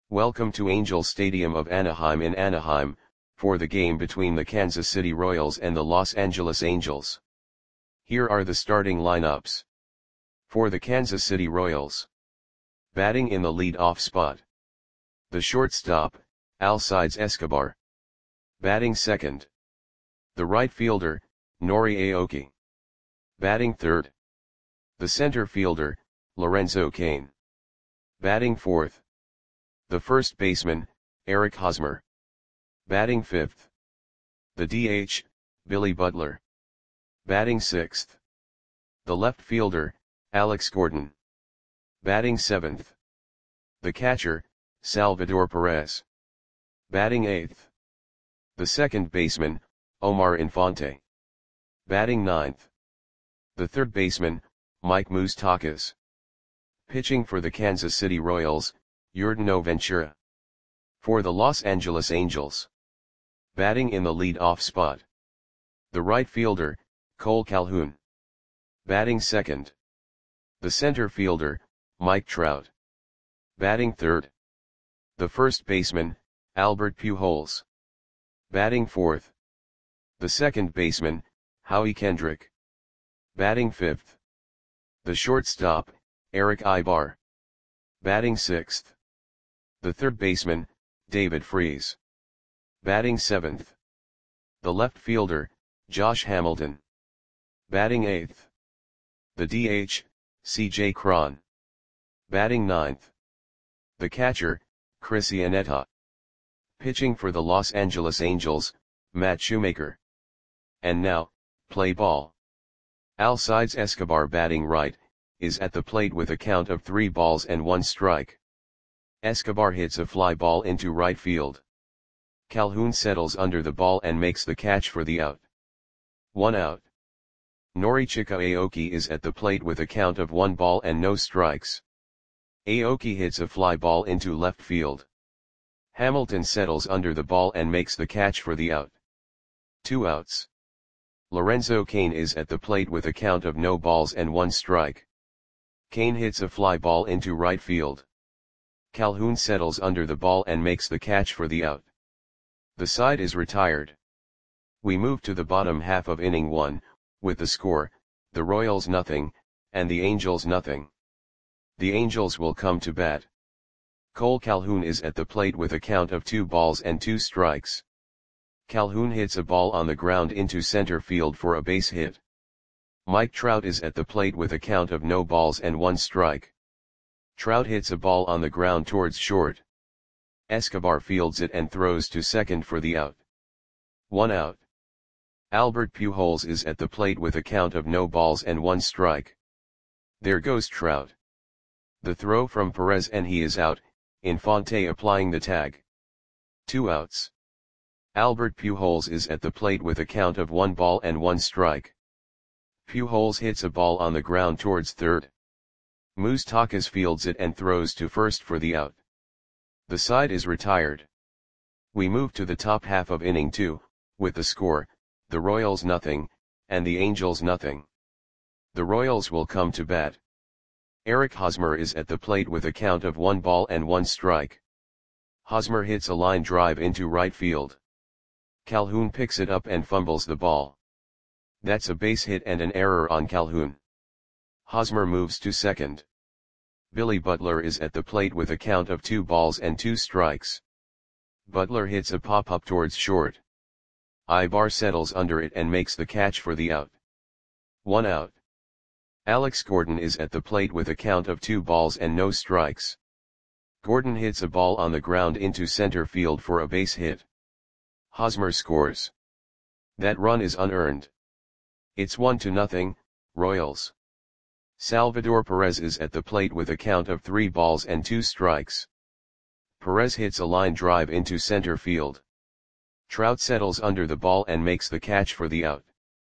Welcome to Angels Stadium of Anaheim in Anaheim, for the game between the Kansas City Royals and the Los Angeles Angels. Here are the starting lineups. For the Kansas City Royals. Batting in the lead-off spot. The shortstop, Alcides Escobar. Batting second. The right fielder, Nori Aoki. Batting third. The center fielder, Lorenzo Cain. Batting fourth. The first baseman, Eric Hosmer. Batting fifth. The DH, Billy Butler. Batting sixth. The left fielder, Alex Gordon. Batting seventh. The catcher, Salvador Perez. Batting eighth. The second baseman, Omar Infante. Batting ninth. The third baseman, Mike Moustakas. Pitching for the Kansas City Royals, Yordano Ventura. For the Los Angeles Angels. Batting in the lead-off spot. The right fielder, Cole Calhoun. Batting second. The center fielder, Mike Trout. Batting third. The first baseman, Albert Pujols. Batting fourth. The second baseman, Howie Kendrick. Batting fifth. The shortstop, Eric Aybar. Batting sixth. The third baseman, David Freese. Batting seventh. The left fielder, Josh Hamilton. Batting eighth. The DH, C.J. Cron. Batting ninth. The catcher, Chris Iannetta. Pitching for the Los Angeles Angels, Matt Shoemaker. And now, play ball. Alcides Escobar batting right, is at the plate with a count of 3 balls and 1 strike. Escobar hits a fly ball into right field. Calhoun settles under the ball and makes the catch for the out. 1 out. Norichika Aoki is at the plate with a count of 1 ball and no strikes. Aoki hits a fly ball into left field. Hamilton settles under the ball and makes the catch for the out. 2 outs. Lorenzo Cain is at the plate with a count of no balls and 1 strike. Cain hits a fly ball into right field. Calhoun settles under the ball and makes the catch for the out. The side is retired. We move to the bottom half of inning 1, with the score, the Royals nothing, and the Angels nothing. The Angels will come to bat. Cole Calhoun is at the plate with a count of 2 balls and 2 strikes. Calhoun hits a ball on the ground into center field for a base hit. Mike Trout is at the plate with a count of no balls and 1 strike. Trout hits a ball on the ground towards short. Escobar fields it and throws to second for the out. 1 out. Albert Pujols is at the plate with a count of no balls and 1 strike. There goes Trout. The throw from Perez and he is out, Infante applying the tag. 2 outs. Albert Pujols is at the plate with a count of 1 ball and 1 strike. Pujols hits a ball on the ground towards third. Moustakas fields it and throws to first for the out. The side is retired. We move to the top half of inning 2, with the score, the Royals nothing, and the Angels nothing. The Royals will come to bat. Eric Hosmer is at the plate with a count of 1 ball and 1 strike. Hosmer hits a line drive into right field. Calhoun picks it up and fumbles the ball. That's a base hit and an error on Calhoun. Hosmer moves to second. Billy Butler is at the plate with a count of 2 balls and 2 strikes. Butler hits a pop-up towards short. Aybar settles under it and makes the catch for the out. 1 out. Alex Gordon is at the plate with a count of 2 balls and no strikes. Gordon hits a ball on the ground into center field for a base hit. Hosmer scores. That run is unearned. It's 1-0, Royals. Salvador Perez is at the plate with a count of 3 balls and 2 strikes. Perez hits a line drive into center field. Trout settles under the ball and makes the catch for the out.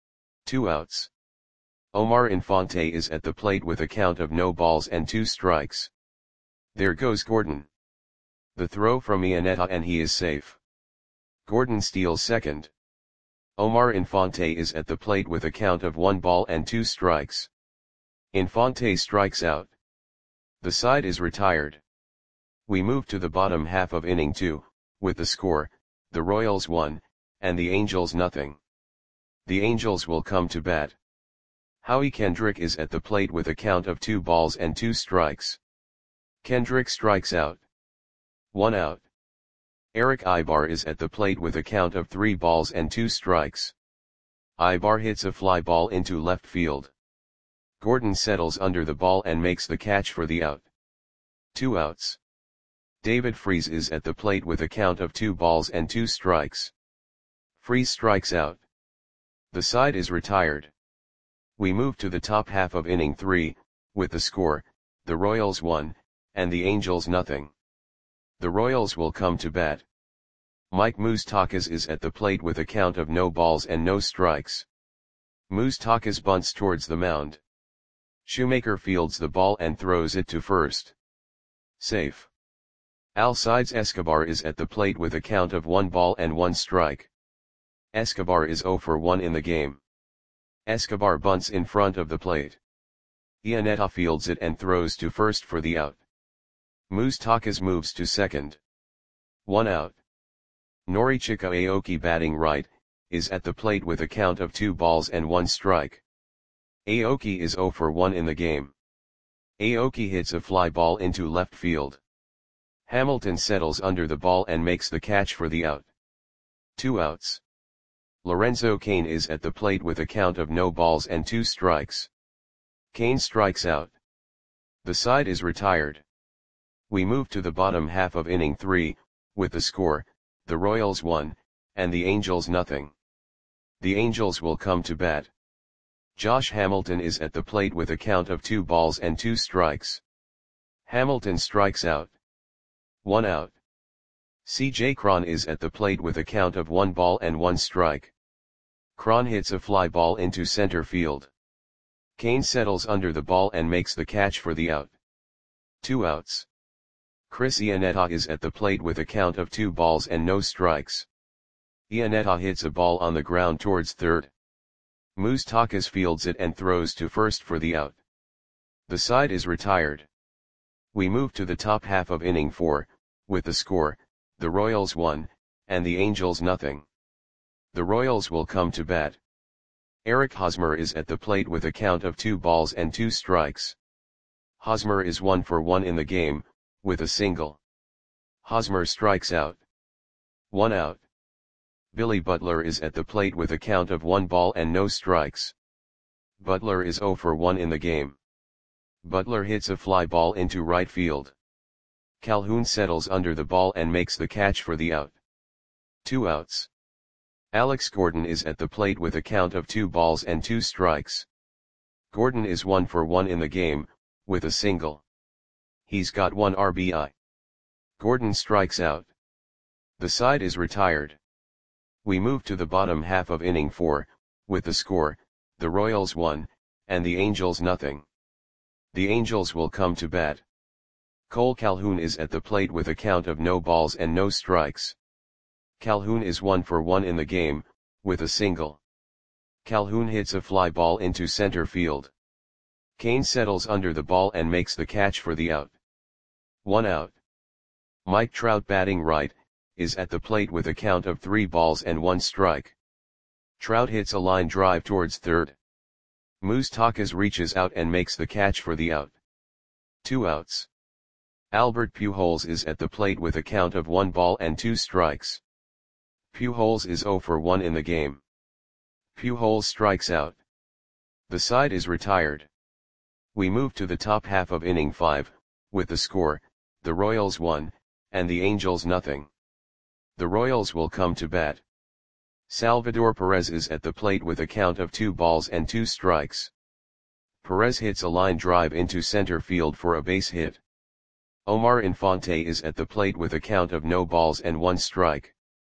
2 outs. Omar Infante is at the plate with a count of no balls and 2 strikes. There goes Gordon. The throw from Iannetta and he is safe. Gordon steals second. Omar Infante is at the plate with a count of 1 ball and 2 strikes. Infante strikes out. The side is retired. We move to the bottom half of inning 2, with the score, the Royals 1, and the Angels nothing. The Angels will come to bat. Howie Kendrick is at the plate with a count of 2 balls and 2 strikes. Kendrick strikes out. 1 out. Eric Ibar is at the plate with a count of 3 balls and 2 strikes. Ibar hits a fly ball into left field. Gordon settles under the ball and makes the catch for the out. 2 outs. David Freese is at the plate with a count of 2 balls and 2 strikes. Freese strikes out. The side is retired. We move to the top half of inning 3, with the score, the Royals 1, and the Angels nothing. The Royals will come to bat. Mike Moustakas is at the plate with a count of no balls and no strikes. Moustakas bunts towards the mound. Shoemaker fields the ball and throws it to first. Safe. Alcides Escobar is at the plate with a count of 1 ball and 1 strike. Escobar is 0 for 1 in the game. Escobar bunts in front of the plate. Iannetta fields it and throws to first for the out. Moustakas moves to second. 1 out. Norichika Aoki, batting right, is at the plate with a count of 2 balls and 1 strike. Aoki is 0 for 1 in the game. Aoki hits a fly ball into left field. Hamilton settles under the ball and makes the catch for the out. 2 outs. Lorenzo Cain is at the plate with a count of no balls and 2 strikes. Cain strikes out. The side is retired. We move to the bottom half of inning 3, with the score, the Royals 1, and the Angels nothing. The Angels will come to bat. Josh Hamilton is at the plate with a count of 2 balls and 2 strikes. Hamilton strikes out. 1 out. C.J. Cron is at the plate with a count of 1 ball and 1 strike. Cron hits a fly ball into center field. Cain settles under the ball and makes the catch for the out. 2 outs. Chris Iannetta is at the plate with a count of 2 balls and no strikes. Iannetta hits a ball on the ground towards third. Moustakas fields it and throws to first for the out. The side is retired. We move to the top half of inning 4, with the score, the Royals 1, and the Angels nothing. The Royals will come to bat. Eric Hosmer is at the plate with a count of 2 balls and 2 strikes. Hosmer is 1 for 1 in the game, with a single. Hosmer strikes out. 1 out. Billy Butler is at the plate with a count of 1 ball and no strikes. Butler is 0 for 1 in the game. Butler hits a fly ball into right field. Calhoun settles under the ball and makes the catch for the out. 2 outs. Alex Gordon is at the plate with a count of 2 balls and 2 strikes. Gordon is 1 for 1 in the game, with a single. He's got 1 RBI. Gordon strikes out. The side is retired. We move to the bottom half of inning 4, with the score, the Royals 1, and the Angels nothing. The Angels will come to bat. Cole Calhoun is at the plate with a count of no balls and no strikes. Calhoun is 1 for 1 in the game, with a single. Calhoun hits a fly ball into center field. Cain settles under the ball and makes the catch for the out. 1 out. Mike Trout, batting right, is at the plate with a count of 3 balls and 1 strike. Trout hits a line drive towards third. Moustakas reaches out and makes the catch for the out. 2 outs. Albert Pujols is at the plate with a count of 1 ball and 2 strikes. Pujols is 0 for 1 in the game. Pujols strikes out. The side is retired. We move to the top half of inning 5, with the score, the Royals 1, and the Angels nothing. The Royals will come to bat. Salvador Perez is at the plate with a count of 2 balls and 2 strikes. Perez hits a line drive into center field for a base hit. Omar Infante is at the plate with a count of no balls and 1 strike.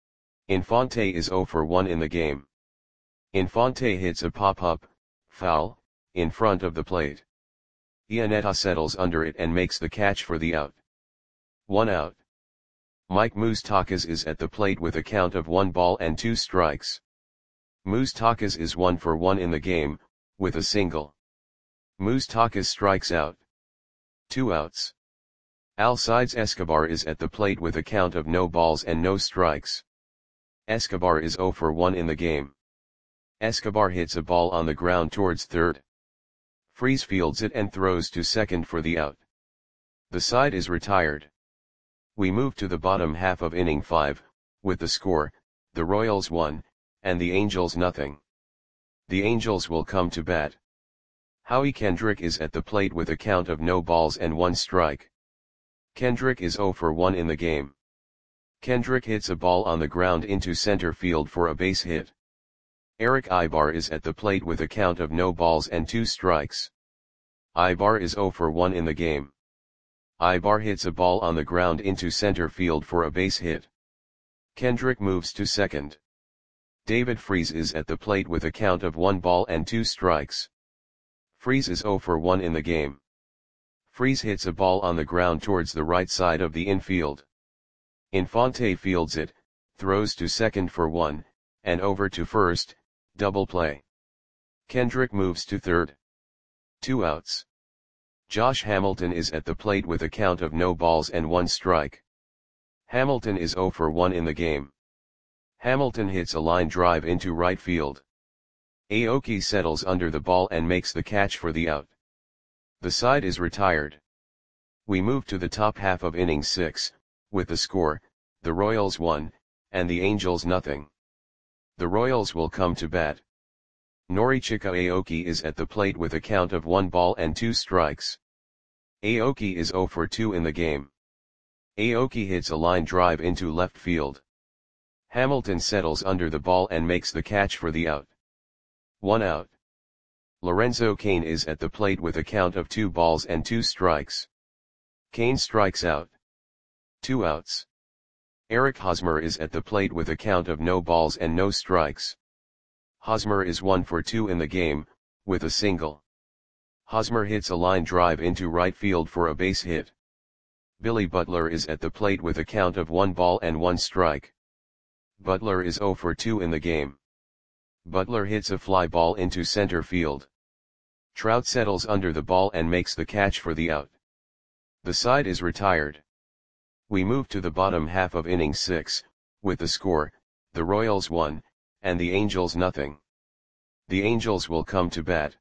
Infante is 0 for 1 in the game. Infante hits a pop-up, foul, in front of the plate. Iannetta settles under it and makes the catch for the out. 1 out. Mike Moustakas is at the plate with a count of 1 ball and 2 strikes. Moustakas is 1 for 1 in the game, with a single. Moustakas strikes out. 2 outs. Alcides Escobar is at the plate with a count of no balls and no strikes. Escobar is 0 for 1 in the game. Escobar hits a ball on the ground towards third. Freeze fields it and throws to second for the out. The side is retired. We move to the bottom half of inning 5, with the score, the Royals 1, and the Angels nothing. The Angels will come to bat. Howie Kendrick is at the plate with a count of no balls and 1 strike. Kendrick is 0 for 1 in the game. Kendrick hits a ball on the ground into center field for a base hit. Eric Ibar is at the plate with a count of no balls and 2 strikes. Ibar is 0 for 1 in the game. Ibar hits a ball on the ground into center field for a base hit. Kendrick moves to second. David Freese is at the plate with a count of 1 ball and 2 strikes. Freese is 0 for 1 in the game. Freese hits a ball on the ground towards the right side of the infield. Infante fields it, throws to second for 1, and over to first, double play. Kendrick moves to third. 2 outs. Josh Hamilton is at the plate with a count of no balls and 1 strike. Hamilton is 0 for 1 in the game. Hamilton hits a line drive into right field. Aoki settles under the ball and makes the catch for the out. The side is retired. We move to the top half of inning 6, with the score, the Royals 1, and the Angels nothing. The Royals will come to bat. Norichika Aoki is at the plate with a count of 1 ball and 2 strikes. Aoki is 0 for 2 in the game. Aoki hits a line drive into left field. Hamilton settles under the ball and makes the catch for the out. 1 out. Lorenzo Cain is at the plate with a count of 2 balls and 2 strikes. Cain strikes out. 2 outs. Eric Hosmer is at the plate with a count of no balls and no strikes. Hosmer is 1 for 2 in the game, with a single. Hosmer hits a line drive into right field for a base hit. Billy Butler is at the plate with a count of 1 ball and 1 strike. Butler is 0 for 2 in the game. Butler hits a fly ball into center field. Trout settles under the ball and makes the catch for the out. The side is retired. We move to the bottom half of inning 6, with the score, the Royals 1, and the Angels nothing. The Angels will come to bat.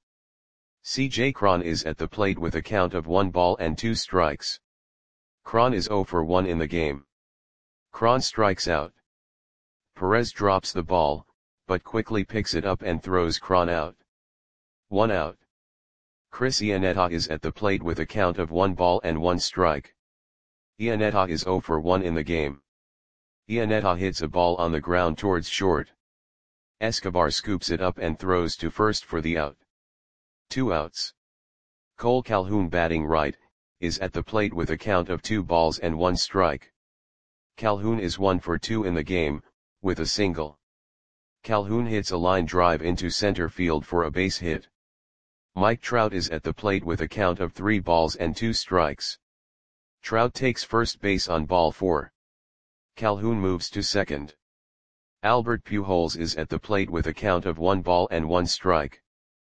C.J. Cron is at the plate with a count of 1 ball and 2 strikes. Cron is 0 for 1 in the game. Cron strikes out. Perez drops the ball, but quickly picks it up and throws Cron out. 1 out. Chris Iannetta is at the plate with a count of 1 ball and 1 strike. Iannetta is 0 for 1 in the game. Iannetta hits a ball on the ground towards short. Escobar scoops it up and throws to first for the out. 2 outs. Cole Calhoun, batting right, is at the plate with a count of 2 balls and 1 strike. Calhoun is 1 for 2 in the game, with a single. Calhoun hits a line drive into center field for a base hit. Mike Trout is at the plate with a count of 3 balls and 2 strikes. Trout takes first base on ball 4. Calhoun moves to second. Albert Pujols is at the plate with a count of 1 ball and 1 strike.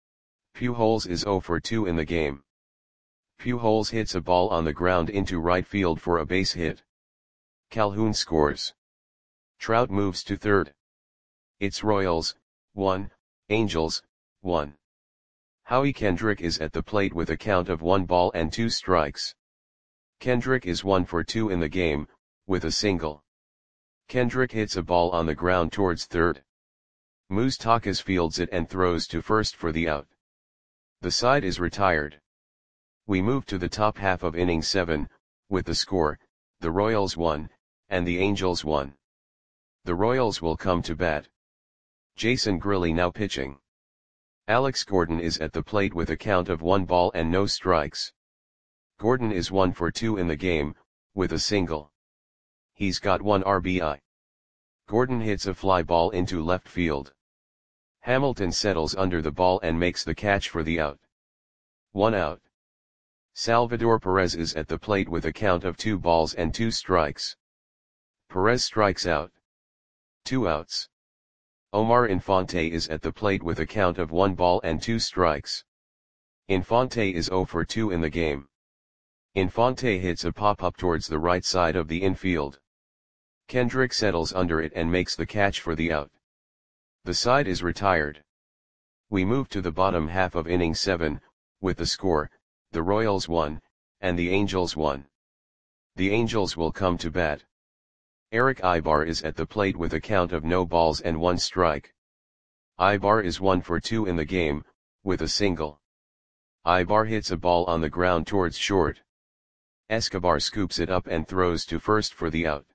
Pujols is 0 for 2 in the game. Pujols hits a ball on the ground into right field for a base hit. Calhoun scores. Trout moves to third. It's Royals, 1, Angels, 1. Howie Kendrick is at the plate with a count of 1 ball and 2 strikes. Kendrick is 1 for 2 in the game, with a single. Kendrick hits a ball on the ground towards third. Moustakas fields it and throws to first for the out. The side is retired. We move to the top half of inning 7, with the score, the Royals 1, and the Angels 1. The Royals will come to bat. Jason Grilli now pitching. Alex Gordon is at the plate with a count of 1 ball and no strikes. Gordon is 1 for 2 in the game, with a single. He's got 1 RBI. Gordon hits a fly ball into left field. Hamilton settles under the ball and makes the catch for the out. 1 out. Salvador Perez is at the plate with a count of 2 balls and 2 strikes. Perez strikes out. 2 outs. Omar Infante is at the plate with a count of 1 ball and 2 strikes. Infante is 0 for 2 in the game. Infante hits a pop-up towards the right side of the infield. Kendrick settles under it and makes the catch for the out. The side is retired. We move to the bottom half of inning 7, with the score, the Royals 1, and the Angels 1. The Angels will come to bat. Eric Ibar is at the plate with a count of no balls and 1 strike. Ibar is 1 for 2 in the game, with a single. Ibar hits a ball on the ground towards short. Escobar scoops it up and throws to first for the out.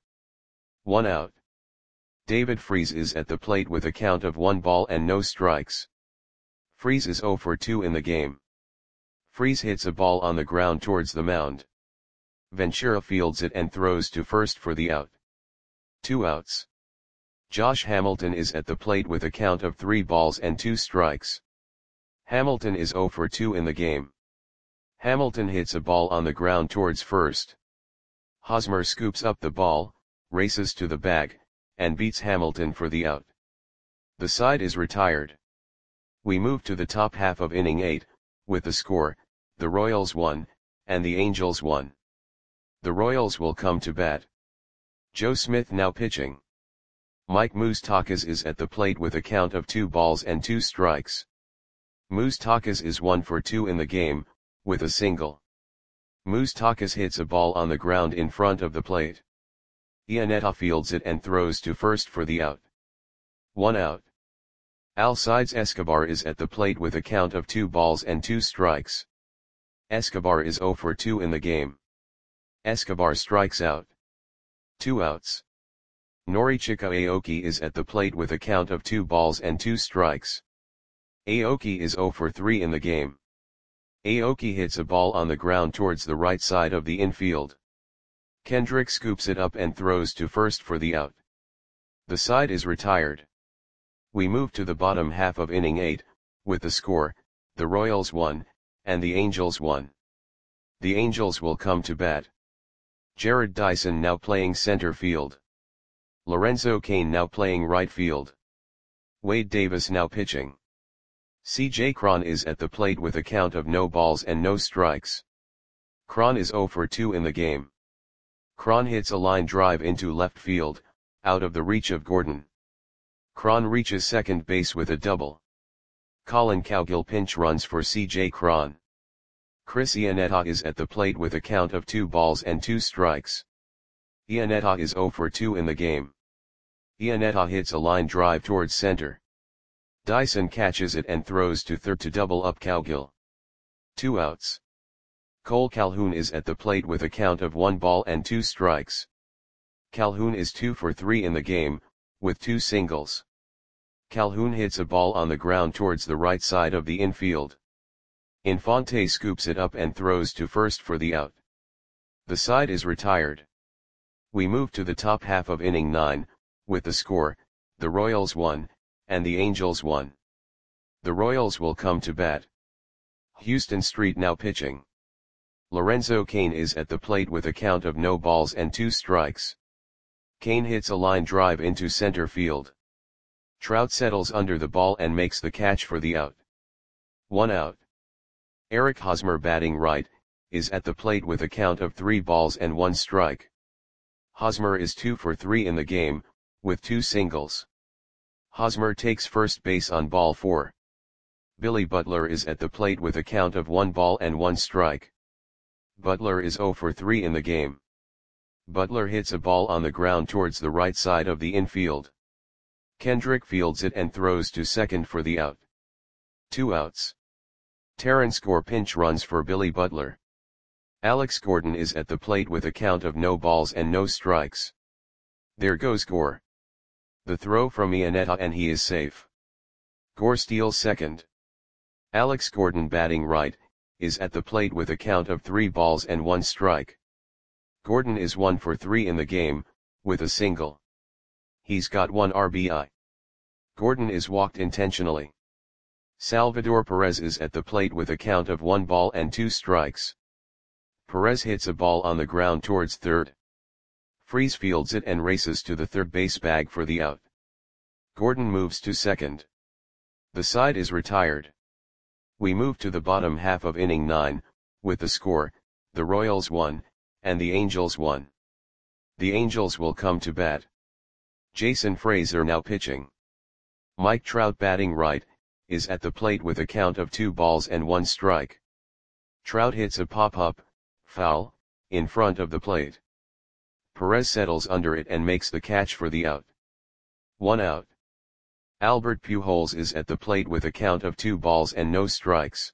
1 out. David Freese is at the plate with a count of 1 ball and no strikes. Freese is 0 for 2 in the game. Freese hits a ball on the ground towards the mound. Ventura fields it and throws to first for the out. 2 outs. Josh Hamilton is at the plate with a count of 3 balls and 2 strikes. Hamilton is 0 for 2 in the game. Hamilton hits a ball on the ground towards first. Hosmer scoops up the ball, races to the bag, and beats Hamilton for the out. The side is retired. We move to the top half of inning 8, with the score, the Royals 1, and the Angels 1. The Royals will come to bat. Joe Smith now pitching. Mike Moustakas is at the plate with a count of 2 balls and 2 strikes. Moustakas is 1 for 2 in the game, with a single. Moustakas hits a ball on the ground in front of the plate. Iannetta fields it and throws to first for the out. 1 out. Alcides Escobar is at the plate with a count of 2 balls and 2 strikes. Escobar is 0 for 2 in the game. Escobar strikes out. 2 outs. Norichika Aoki is at the plate with a count of 2 balls and 2 strikes. Aoki is 0 for 3 in the game. Aoki hits a ball on the ground towards the right side of the infield. Kendrick scoops it up and throws to first for the out. The side is retired. We move to the bottom half of inning 8, with the score, the Royals 1, and the Angels 1. The Angels will come to bat. Jared Dyson now playing center field. Lorenzo Cain now playing right field. Wade Davis now pitching. C.J. Cron is at the plate with a count of no balls and no strikes. Cron is 0 for 2 in the game. Cron hits a line drive into left field, out of the reach of Gordon. Cron reaches second base with a double. Colin Cowgill pinch runs for C.J. Cron. Chris Iannetta is at the plate with a count of 2 balls and 2 strikes. Iannetta is 0 for 2 in the game. Iannetta hits a line drive towards center. Dyson catches it and throws to third to double up Cowgill. 2 outs. Cole Calhoun is at the plate with a count of 1 ball and 2 strikes. Calhoun is 2 for 3 in the game, with 2 singles. Calhoun hits a ball on the ground towards the right side of the infield. Infante scoops it up and throws to first for the out. The side is retired. We move to the top half of inning 9, with the score, the Royals 1, and the Angels 1. The Royals will come to bat. Houston Street now pitching. Lorenzo Cain is at the plate with a count of no balls and 2 strikes. Cain hits a line drive into center field. Trout settles under the ball and makes the catch for the out. 1 out. Eric Hosmer batting right, is at the plate with a count of 3 balls and 1 strike. Hosmer is 2 for 3 in the game, with 2 singles. Hosmer takes first base on ball 4. Billy Butler is at the plate with a count of 1 ball and 1 strike. Butler is 0 for 3 in the game. Butler hits a ball on the ground towards the right side of the infield. Kendrick fields it and throws to second for the out. 2 outs. Terrence Gore pinch runs for Billy Butler. Alex Gordon is at the plate with a count of no balls and no strikes. There goes Gore. The throw from Iannetta and he is safe. Gore steals second. Alex Gordon batting right, is at the plate with a count of 3 balls and 1 strike. Gordon is 1 for 3 in the game, with a single. He's got 1 RBI. Gordon is walked intentionally. Salvador Perez is at the plate with a count of 1 ball and 2 strikes. Perez hits a ball on the ground towards third. Freese fields it and races to the third base bag for the out. Gordon moves to second. The side is retired. We move to the bottom half of inning 9, with the score, the Royals won, and the Angels won. The Angels will come to bat. Jason Frazier now pitching. Mike Trout batting right, is at the plate with a count of 2 balls and 1 strike. Trout hits a pop-up, foul, in front of the plate. Perez settles under it and makes the catch for the out. 1 out. Albert Pujols is at the plate with a count of 2 balls and no strikes.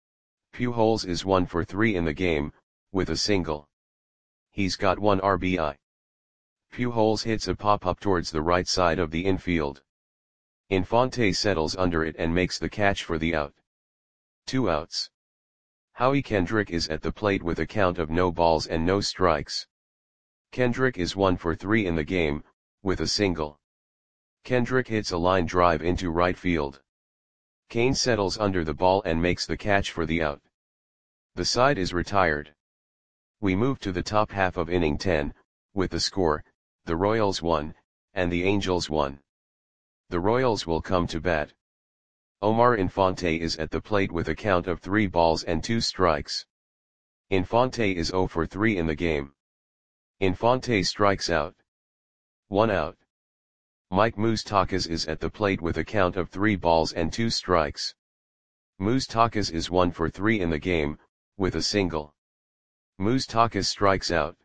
Pujols is 1 for 3 in the game, with a single. He's got 1 RBI. Pujols hits a pop-up towards the right side of the infield. Infante settles under it and makes the catch for the out. 2 outs. Howie Kendrick is at the plate with a count of no balls and no strikes. Kendrick is 1 for 3 in the game, with a single. Kendrick hits a line drive into right field. Kane settles under the ball and makes the catch for the out. The side is retired. We move to the top half of inning 10, with the score, the Royals won, and the Angels won. The Royals will come to bat. Omar Infante is at the plate with a count of 3 balls and 2 strikes. Infante is 0 for 3 in the game. Infante strikes out. 1 out. Mike Moustakas is at the plate with a count of 3 balls and 2 strikes. Moustakas is 1 for 3 in the game, with a single. Moustakas strikes out.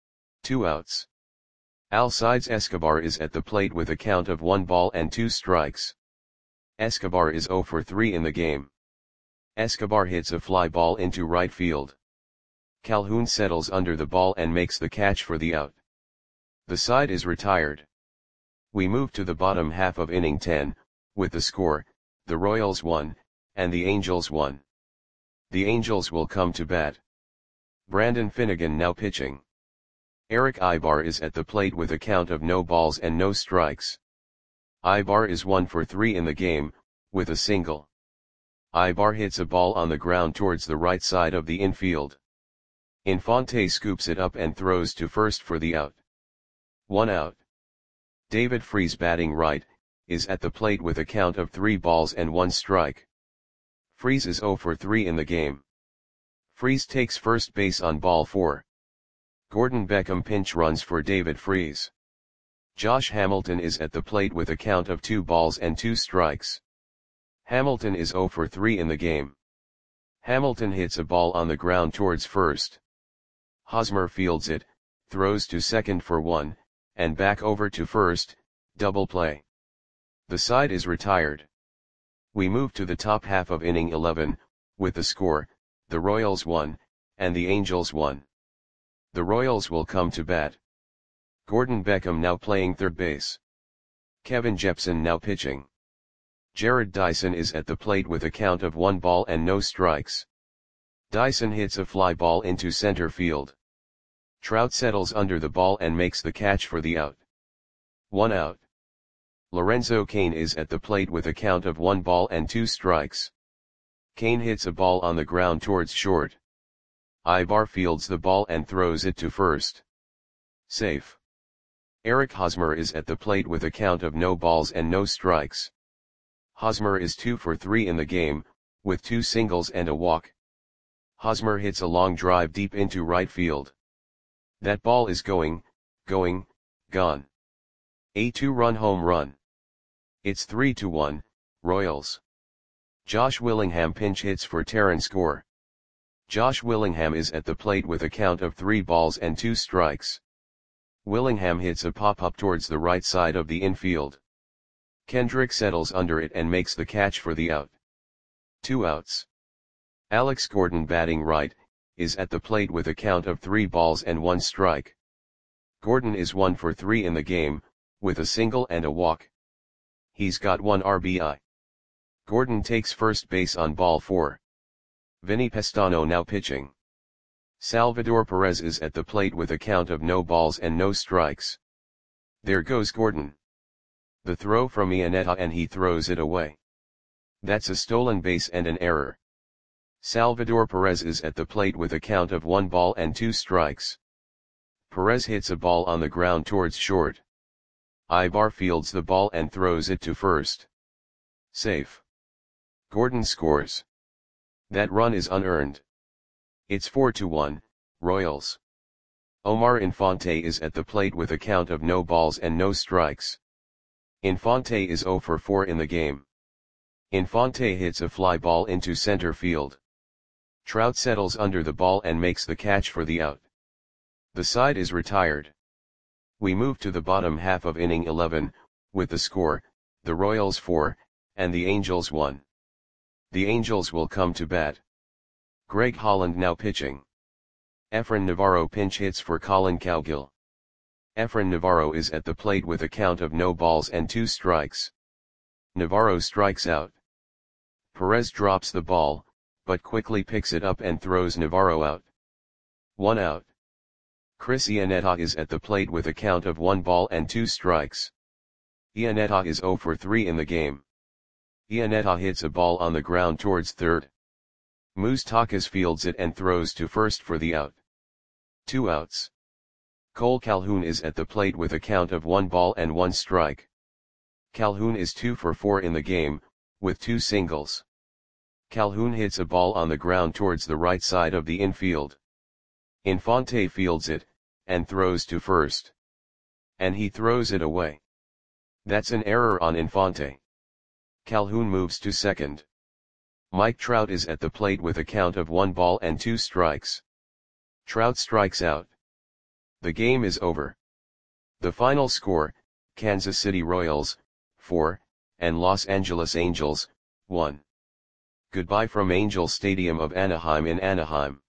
2 outs. Alcides Escobar is at the plate with a count of 1 ball and 2 strikes. Escobar is 0 for 3 in the game. Escobar hits a fly ball into right field. Calhoun settles under the ball and makes the catch for the out. The side is retired. We move to the bottom half of inning 10, with the score, the Royals won, and the Angels won. The Angels will come to bat. Brandon Finnegan now pitching. Eric Aybar is at the plate with a count of no balls and no strikes. Aybar is 1 for 3 in the game, with a single. Aybar hits a ball on the ground towards the right side of the infield. Infante scoops it up and throws to first for the out. 1 out. David Freese batting right, is at the plate with a count of 3 balls and 1 strike. Freese is 0 for 3 in the game. Freese takes first base on ball 4. Gordon Beckham pinch runs for David Freese. Josh Hamilton is at the plate with a count of 2 balls and 2 strikes. Hamilton is 0 for 3 in the game. Hamilton hits a ball on the ground towards first. Hosmer fields it, throws to second for 1, and back over to first, double play. The side is retired. We move to the top half of inning 11, with the score, the Royals won, and the Angels won. The Royals will come to bat. Gordon Beckham now playing third base. Kevin Jepson now pitching. Jared Dyson is at the plate with a count of 1 ball and no strikes. Dyson hits a fly ball into center field. Trout settles under the ball and makes the catch for the out. 1 out. Lorenzo Cain is at the plate with a count of 1 ball and 2 strikes. Cain hits a ball on the ground towards short. Aybar fields the ball and throws it to first. Safe. Eric Hosmer is at the plate with a count of no balls and no strikes. Hosmer is 2 for 3 in the game, with 2 singles and a walk. Hosmer hits a long drive deep into right field. That ball is gone. A 2-run home run. It's 3-1, Royals. Josh Willingham pinch hits for Terrence Gore. Josh Willingham is at the plate with a count of 3 balls and 2 strikes. Willingham hits a pop-up towards the right side of the infield. Kendrick settles under it and makes the catch for the out. 2 outs. Alex Gordon batting right, is at the plate with a count of 3 balls and 1 strike. Gordon is 1 for 3 in the game, with a single and a walk. He's got 1 RBI. Gordon takes first base on ball 4. Vinny Pestano now pitching. Salvador Perez is at the plate with a count of no balls and no strikes. There goes Gordon. The throw from Iannetta and he throws it away. That's a stolen base and an error. Salvador Perez is at the plate with a count of 1 ball and 2 strikes. Perez hits a ball on the ground towards short. Aybar fields the ball and throws it to first. Safe. Gordon scores. That run is unearned. It's 4-1, Royals. Omar Infante is at the plate with a count of no balls and no strikes. Infante is 0 for 4 in the game. Infante hits a fly ball into center field. Trout settles under the ball and makes the catch for the out. The side is retired. We move to the bottom half of inning 11, with the score, the Royals 4, and the Angels 1. The Angels will come to bat. Greg Holland now pitching. Efrain Navarro pinch hits for Colin Cowgill. Efrain Navarro is at the plate with a count of no balls and 2 strikes. Navarro strikes out. Perez drops the ball, but quickly picks it up and throws Navarro out. 1 out. Chris Iannetta is at the plate with a count of 1 ball and 2 strikes. Iannetta is 0 for 3 in the game. Iannetta hits a ball on the ground towards third. Moustakas fields it and throws to first for the out. 2 outs. Cole Calhoun is at the plate with a count of 1 ball and 1 strike. Calhoun is 2 for 4 in the game, with 2 singles. Calhoun hits a ball on the ground towards the right side of the infield. Infante fields it, and throws to first. And he throws it away. That's an error on Infante. Calhoun moves to second. Mike Trout is at the plate with a count of 1 ball and 2 strikes. Trout strikes out. The game is over. The final score, Kansas City Royals, 4, and Los Angeles Angels, 1. Goodbye from Angel Stadium of Anaheim in Anaheim.